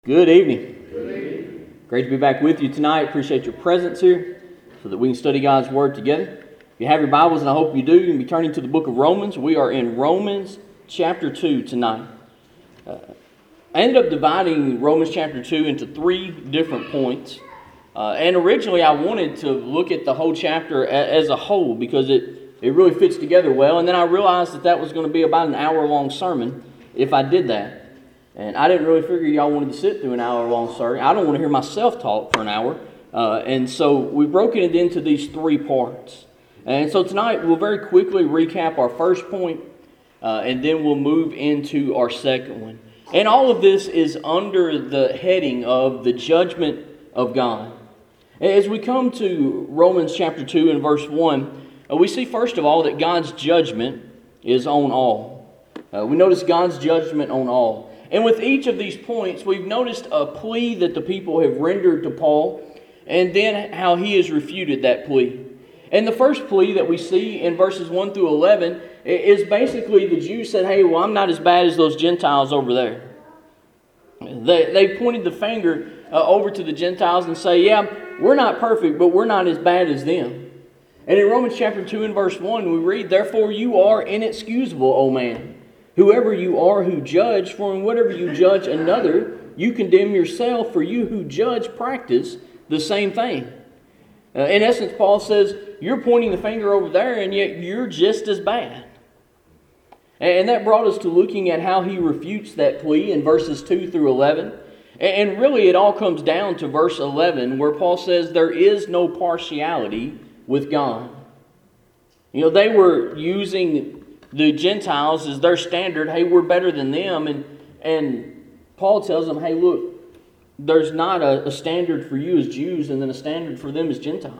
Good evening. Great to be back with you tonight. Appreciate your presence here so that we can study God's Word together. If you have your Bibles, and I hope you do, you can be turning to the book of Romans. We are in Romans chapter 2 tonight. I ended up dividing Romans chapter 2 into 3 different points. And originally I wanted to look at the whole chapter as a whole because it really fits together well. And then I realized that was going to be about an hour-long sermon if I did that. And I didn't really figure y'all wanted to sit through an hour-long sermon. I don't want to hear myself talk for an hour. And so we've broken it into these 3 parts. And so tonight we'll very quickly recap our first point, and then we'll move into our second one. And all of this is under the heading of the judgment of God. As we come to Romans chapter 2 and verse 1, we see first of all that God's judgment is on all. We notice God's judgment on all. And with each of these points, we've noticed a plea that the people have rendered to Paul, and then how he has refuted that plea. And the first plea that we see in verses 1 through 11 is basically the Jews said, hey, well, I'm not as bad as those Gentiles over there. They pointed the finger over to the Gentiles and say, yeah, we're not perfect, but we're not as bad as them. And in Romans chapter 2 and verse 1, we read, therefore you are inexcusable, O man. Whoever you are who judge, for in whatever you judge another, you condemn yourself, for you who judge practice the same thing. In essence, Paul says, you're pointing the finger over there, and yet you're just as bad. And that brought us to looking at how he refutes that plea in verses 2 through 11. And really it all comes down to verse 11, where Paul says there is no partiality with God. You know, they were using the Gentiles as their standard. Hey, we're better than them. And Paul tells them, hey, look, there's not a standard for you as Jews and then a standard for them as Gentiles.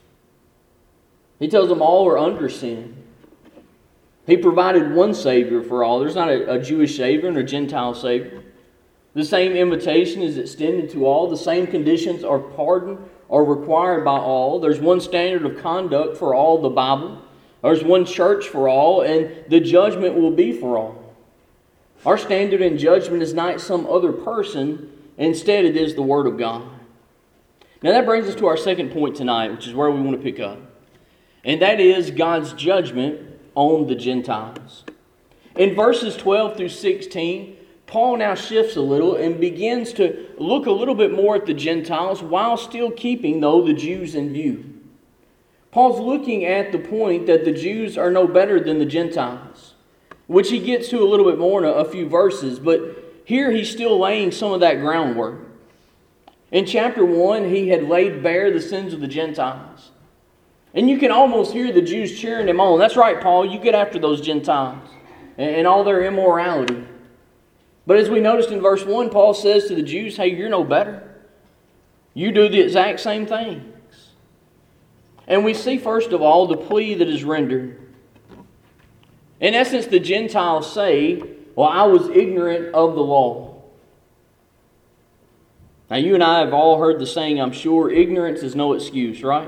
He tells them all are under sin. He provided one Savior for all. There's not a Jewish Savior and a Gentile Savior. The same invitation is extended to all. The same conditions are pardoned are required by all. There's one standard of conduct for all the Bible. There's one church for all, and the judgment will be for all. Our standard in judgment is not some other person. Instead, it is the Word of God. Now that brings us to our second point tonight, which is where we want to pick up. And that is God's judgment on the Gentiles. In verses 12 through 16, Paul now shifts a little and begins to look a little bit more at the Gentiles while still keeping, though, the Jews in view. Paul's looking at the point that the Jews are no better than the Gentiles, which he gets to a little bit more in a few verses, but here he's still laying some of that groundwork. In chapter 1, he had laid bare the sins of the Gentiles. And you can almost hear the Jews cheering him on. That's right, Paul, you get after those Gentiles and all their immorality. But as we noticed in verse 1, Paul says to the Jews, hey, you're no better. You do the exact same things. And we see, first of all, the plea that is rendered. In essence, the Gentiles say, well, I was ignorant of the law. Now, you and I have all heard the saying, I'm sure, ignorance is no excuse, right?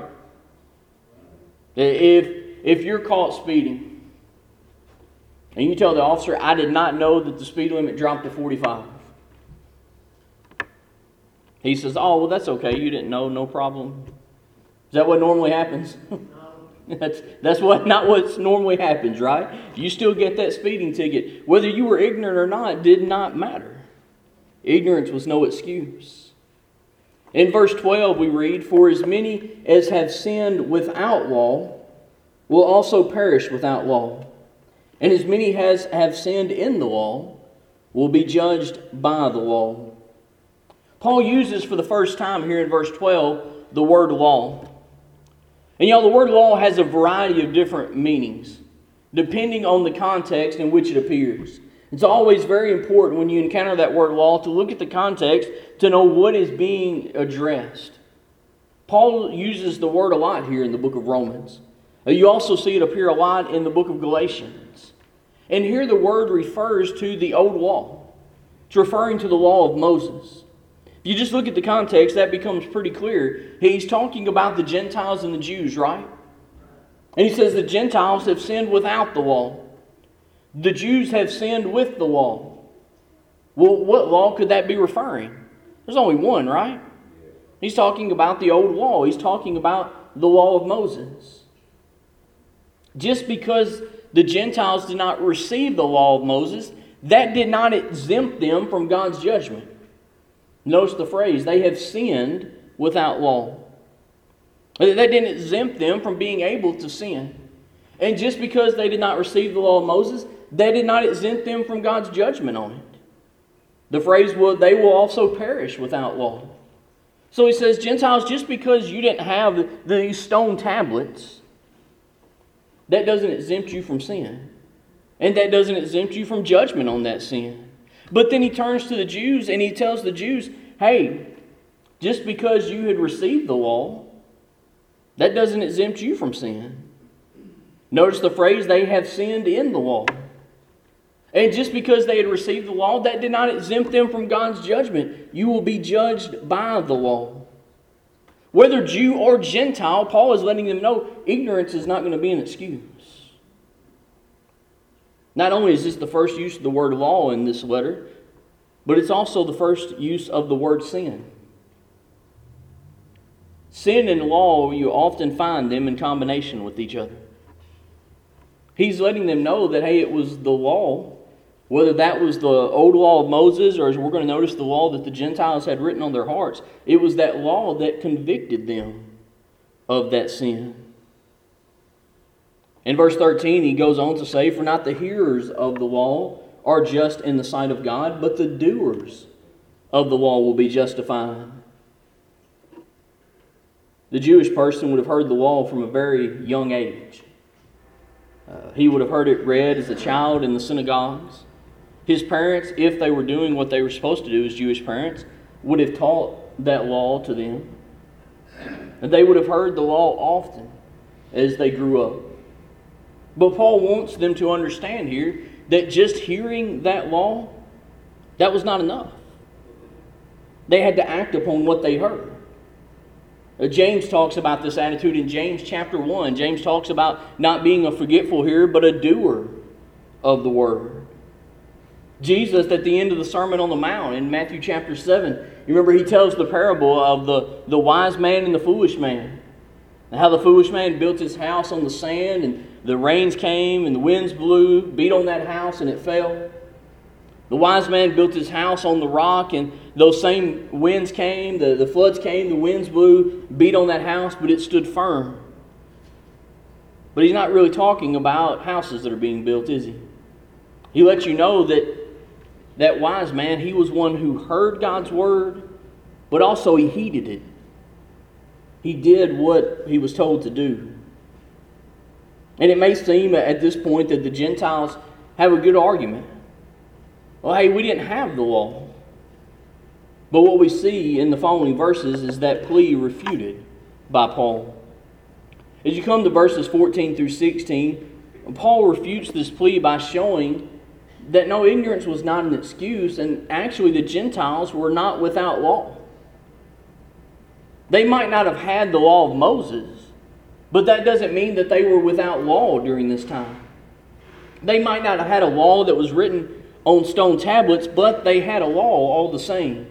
If you're caught speeding, and you tell the officer, I did not know that the speed limit dropped to 45. He says, oh, well, that's okay. You didn't know, no problem. Is that what normally happens? That's not what normally happens, right? You still get that speeding ticket. Whether you were ignorant or not did not matter. Ignorance was no excuse. In verse 12 we read, for as many as have sinned without law will also perish without law. And as many as have sinned in the law will be judged by the law. Paul uses for the first time here in verse 12 the word law. And the word law has a variety of different meanings, depending on the context in which it appears. It's always very important when you encounter that word law to look at the context to know what is being addressed. Paul uses the word a lot here in the book of Romans. You also see it appear a lot in the book of Galatians. And here the word refers to the old law. It's referring to the law of Moses. You just look at the context, that becomes pretty clear. He's talking about the Gentiles and the Jews, right? And he says the Gentiles have sinned without the law. The Jews have sinned with the law. Well, what law could that be referring? There's only one, right? He's talking about the old law. He's talking about the law of Moses. Just because the Gentiles did not receive the law of Moses, that did not exempt them from God's judgment. Notice the phrase, they have sinned without law. That didn't exempt them from being able to sin. And just because they did not receive the law of Moses, that did not exempt them from God's judgment on it. The phrase, they will also perish without law. So he says, Gentiles, just because you didn't have these stone tablets, that doesn't exempt you from sin. And that doesn't exempt you from judgment on that sin. But then he turns to the Jews and he tells the Jews, hey, just because you had received the law, that doesn't exempt you from sin. Notice the phrase, they have sinned in the law. And just because they had received the law, that did not exempt them from God's judgment. You will be judged by the law. Whether Jew or Gentile, Paul is letting them know ignorance is not going to be an excuse. Not only is this the first use of the word law in this letter, but it's also the first use of the word sin. Sin and law, you often find them in combination with each other. He's letting them know that, hey, it was the law, whether that was the old law of Moses, or as we're going to notice the law that the Gentiles had written on their hearts, it was that law that convicted them of that sin. In verse 13, he goes on to say, for not the hearers of the law are just in the sight of God, but the doers of the law will be justified. The Jewish person would have heard the law from a very young age. He would have heard it read as a child in the synagogues. His parents, if they were doing what they were supposed to do as Jewish parents, would have taught that law to them. And they would have heard the law often as they grew up. But Paul wants them to understand here that just hearing that law, that was not enough. They had to act upon what they heard. James talks about this attitude in James chapter 1. James talks about not being a forgetful hearer, but a doer of the word. Jesus, at the end of the Sermon on the Mount in Matthew chapter 7, you remember he tells the parable of the wise man and the foolish man. And how the foolish man built his house on the sand, and the rains came and the winds blew, beat on that house and it fell. The wise man built his house on the rock, and those same winds came, the floods came, the winds blew, beat on that house, but it stood firm. But he's not really talking about houses that are being built, is he? He lets you know that wise man, he was one who heard God's word, but also he heeded it. He did what he was told to do. And it may seem at this point that the Gentiles have a good argument. Well, hey, we didn't have the law. But what we see in the following verses is that plea refuted by Paul. As you come to verses 14 through 16, Paul refutes this plea by showing that no, ignorance was not an excuse, and actually the Gentiles were not without law. They might not have had the law of Moses, but that doesn't mean that they were without law during this time. They might not have had a law that was written on stone tablets, but they had a law all the same.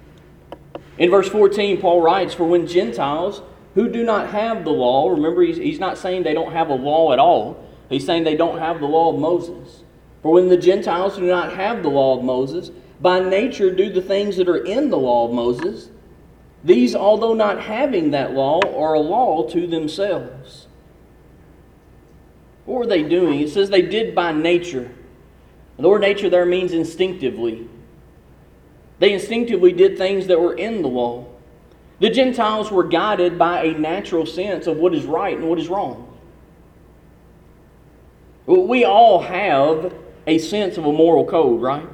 In verse 14, Paul writes, for when Gentiles who do not have the law, remember he's not saying they don't have a law at all, he's saying they don't have the law of Moses. For when the Gentiles do not have the law of Moses, by nature do the things that are in the law of Moses, these, although not having that law, are a law to themselves. What were they doing? It says they did by nature. The word nature there means instinctively. They instinctively did things that were in the law. The Gentiles were guided by a natural sense of what is right and what is wrong. We all have a sense of a moral code, right?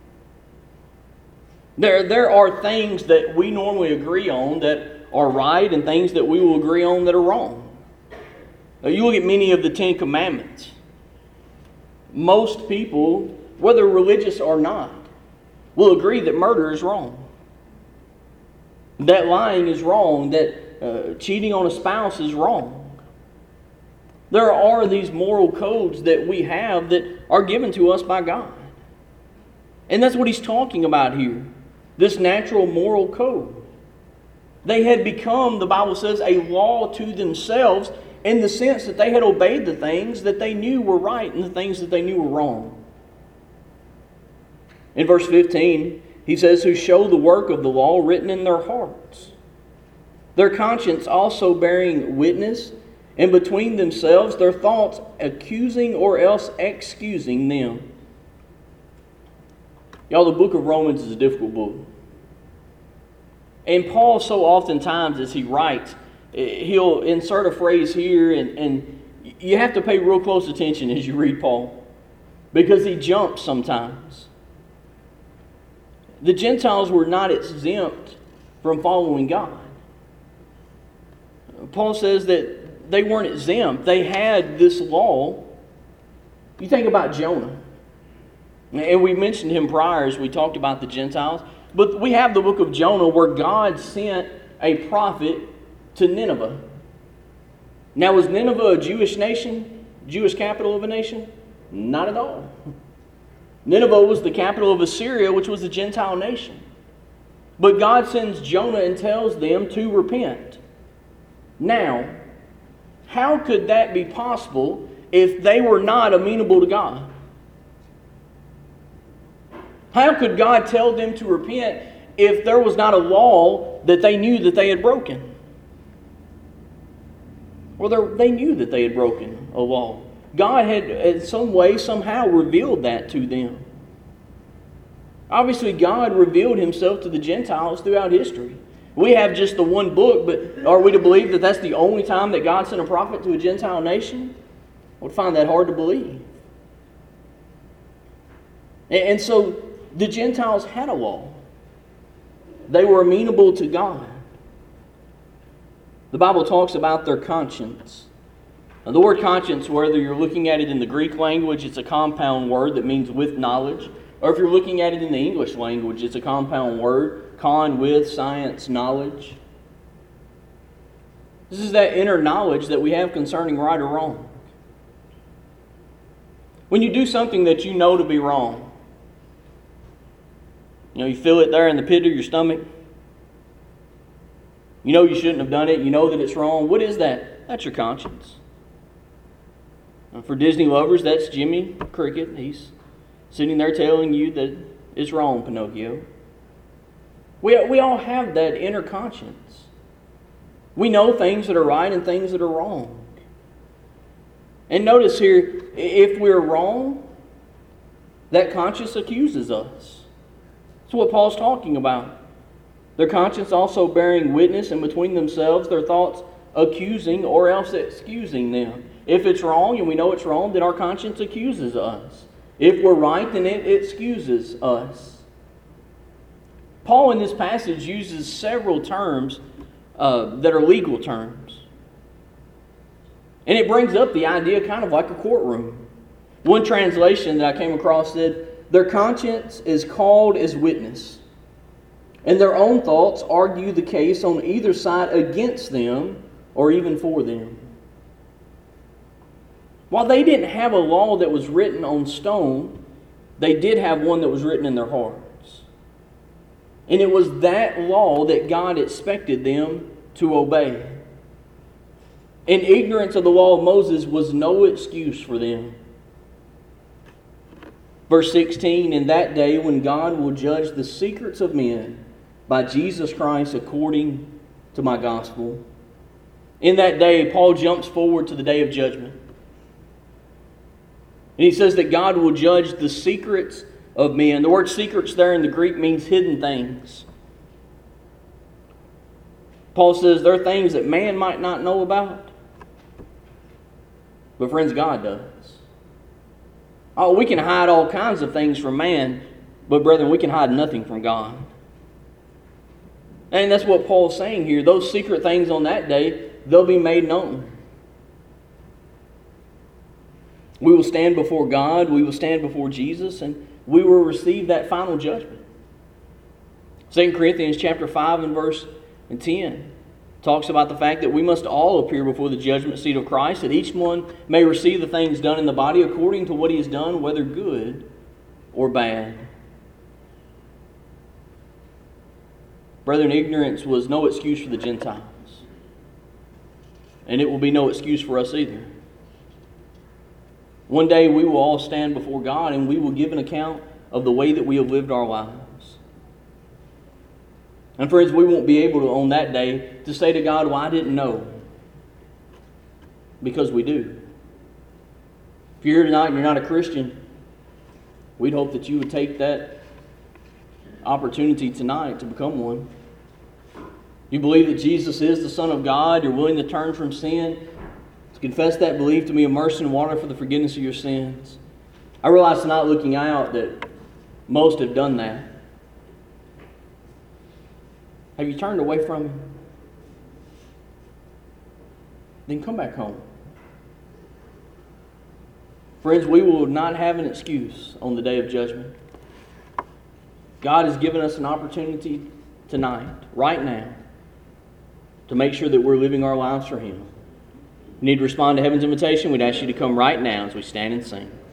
There are things that we normally agree on that are right and things that we will agree on that are wrong. Now, you look at many of the Ten Commandments. Most people, whether religious or not, will agree that murder is wrong. That lying is wrong. That cheating on a spouse is wrong. There are these moral codes that we have that are given to us by God. And that's what he's talking about here. this natural moral code. They had become, the Bible says, a law to themselves in the sense that they had obeyed the things that they knew were right and the things that they knew were wrong. In verse 15, he says, who show the work of the law written in their hearts, their conscience also bearing witness, and between themselves their thoughts accusing or else excusing them. Y'all, the book of Romans is a difficult book. And Paul, so oftentimes as he writes, he'll insert a phrase here, and you have to pay real close attention as you read Paul, because he jumps sometimes. The Gentiles were not exempt from following God. Paul says that they weren't exempt. They had this law. You think about Jonah. And we mentioned him prior as we talked about the Gentiles. But we have the book of Jonah where God sent a prophet to Nineveh. Now, was Nineveh a Jewish nation? Jewish capital of a nation? Not at all. Nineveh was the capital of Assyria, which was a Gentile nation. But God sends Jonah and tells them to repent. Now, how could that be possible if they were not amenable to God? How could God tell them to repent if there was not a law that they knew that they had broken? Well, they knew that they had broken a law. God had in some way, somehow revealed that to them. Obviously, God revealed Himself to the Gentiles throughout history. We have just the one book, but are we to believe that that's the only time that God sent a prophet to a Gentile nation? I would find that hard to believe. And so the Gentiles had a law. They were amenable to God. The Bible talks about their conscience. Now, the word conscience, whether you're looking at it in the Greek language, it's a compound word that means with knowledge. Or if you're looking at it in the English language, it's a compound word, con, with, science, knowledge. This is that inner knowledge that we have concerning right or wrong. When you do something that you know to be wrong, you feel it there in the pit of your stomach. You know you shouldn't have done it. You know that it's wrong. What is that? That's your conscience. For Disney lovers, that's Jimmy Cricket. He's sitting there telling you that it's wrong, Pinocchio. We all have that inner conscience. We know things that are right and things that are wrong. And notice here, if we're wrong, that conscience accuses us. That's what Paul's talking about. Their conscience also bearing witness, and between themselves their thoughts accusing or else excusing them. If it's wrong and we know it's wrong, then our conscience accuses us. If we're right, then it excuses us. Paul in this passage uses several terms that are legal terms. And it brings up the idea kind of like a courtroom. One translation that I came across said, their conscience is called as witness, and their own thoughts argue the case on either side against them or even for them. While they didn't have a law that was written on stone, they did have one that was written in their hearts. And it was that law that God expected them to obey. And ignorance of the law of Moses was no excuse for them. Verse 16, in that day when God will judge the secrets of men by Jesus Christ according to my gospel. In that day, Paul jumps forward to the day of judgment. And he says that God will judge the secrets of men. The word secrets there in the Greek means hidden things. Paul says there are things that man might not know about. But friends, God does. Oh, we can hide all kinds of things from man, but brethren, we can hide nothing from God. And that's what Paul's saying here. Those secret things on that day, they'll be made known. We will stand before God, we will stand before Jesus, and we will receive that final judgment. 2 Corinthians chapter 5 and verse 10 talks about the fact that we must all appear before the judgment seat of Christ, that each one may receive the things done in the body according to what he has done, whether good or bad. Brethren, ignorance was no excuse for the Gentiles. And it will be no excuse for us either. One day we will all stand before God and we will give an account of the way that we have lived our lives. And friends, we won't be able to, on that day, to say to God, well, I didn't know. Because we do. If you're here tonight and you're not a Christian, we'd hope that you would take that opportunity tonight to become one. You believe that Jesus is the Son of God, you're willing to turn from sin, to confess that belief, to be immersed in water for the forgiveness of your sins. I realize tonight, looking out, that most have done that. Have you turned away from Him? Then come back home. Friends, we will not have an excuse on the day of judgment. God has given us an opportunity tonight, right now, to make sure that we're living our lives for Him. If you need to respond to heaven's invitation, we'd ask you to come right now as we stand and sing.